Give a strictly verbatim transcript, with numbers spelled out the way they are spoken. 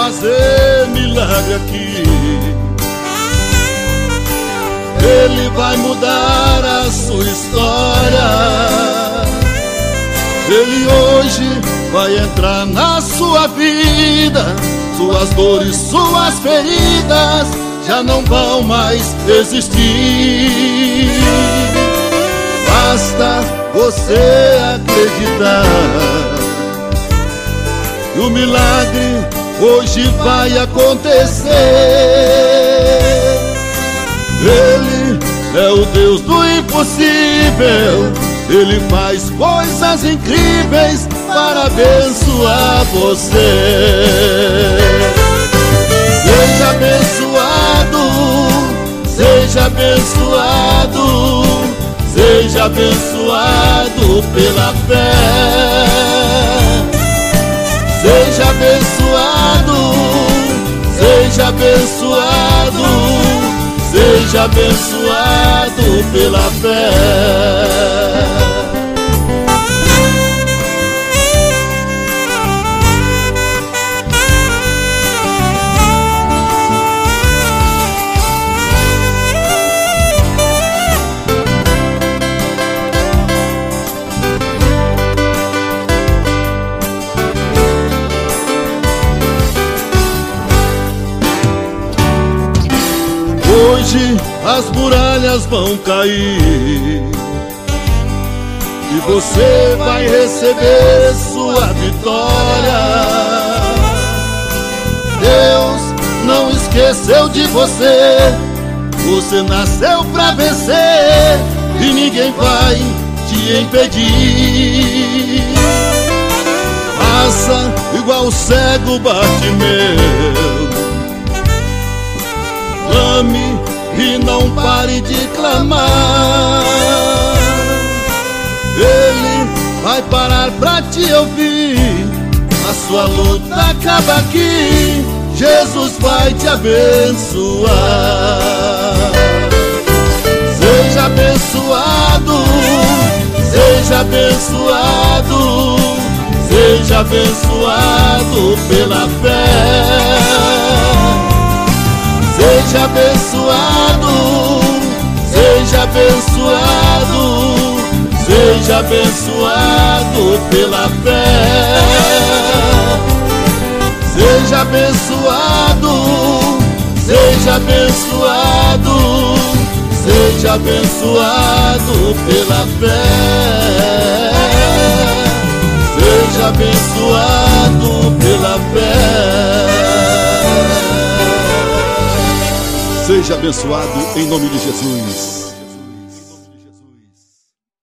fazer milagre aqui. Ele vai mudar a sua história. Ele hoje vai entrar na sua vida. Suas dores, suas feridas já não vão mais existir. Basta você acreditar que o milagre hoje vai acontecer. Ele é o Deus do impossível. Ele faz coisas incríveis para abençoar você. Seja abençoado, seja abençoado, seja abençoado pela fé. Seja abençoado, seja abençoado, seja abençoado pela fé. Hoje as muralhas vão cair e você vai receber sua vitória. Deus não esqueceu de você. Você nasceu pra vencer e ninguém vai te impedir. Faça igual o cego Bartimeu, clame e não pare de clamar. Ele vai parar pra te ouvir. A sua luta acaba aqui. Jesus vai te abençoar. Seja abençoado, seja abençoado, seja abençoado pela fé. Seja abençoado, seja abençoado, seja abençoado pela fé. Seja abençoado, seja abençoado, seja abençoado pela fé. Seja abençoado pela fé. Seja abençoado em nome de Jesus.